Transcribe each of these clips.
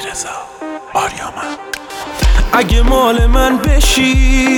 علیرضا آریامن. اگه مال من بشی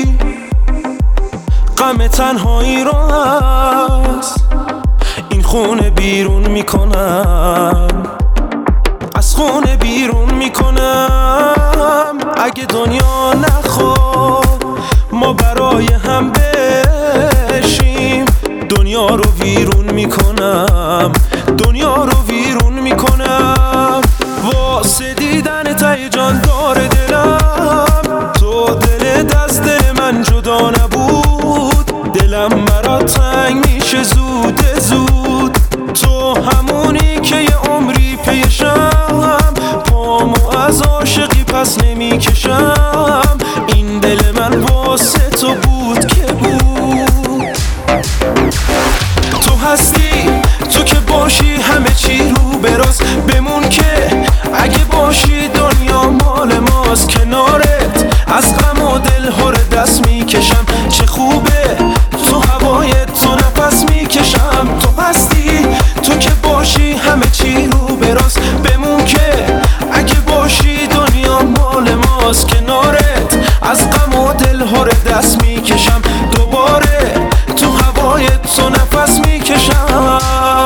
غم تنهایی رو از این خونه بیرون میکنم، از خونه بیرون میکنم. اگه دنیا نخواد ما برای هم بشیم، دنیا رو ویرون میکنم، دنیا رو ویرون میکنم. واسه دیدن ته جان داره دلم، تو دلت از دل من جدا نبود، دلم برات تنگ میشه زود زود. تو همونی که یه عمری پیشم، پامو از عاشقی پس نمیکشم. این دل من واسه تو بود که بود. تو هستی، تو که باشی همه چی رو براست. بمون که اگه باشی دنیا مال ماست. کنارت از غم و دل هر دست میکشم. چه خوبه تو هوای تو نفس میکشم. تو هستی، تو که باشی همه چی رو براست. بمون که اگه باشی دنیا مال ماست. کنارت از غم و دل هر دست میکشم. دوباره تو هوای تو نفس میکشم.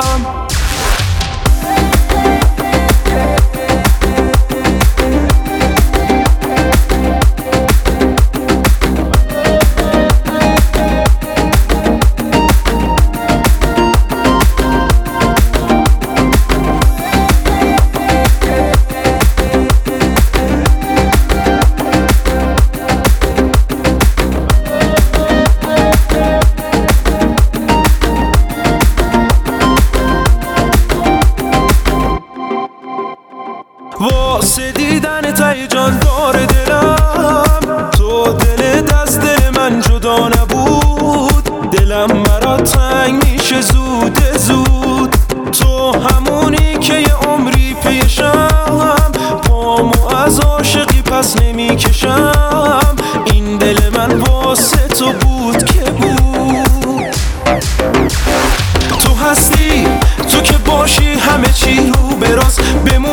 واسه دیدن ته جان داره دلم، تو دلت از دل من جدا نبود، دلم برات تنگ میشه زود زود. تو همونی که یه عمری پیشم، پامو از عاشقی پس نمیکشم. این دل من واسه تو بود که بود. تو هستی، تو که باشی همه چی رو براست.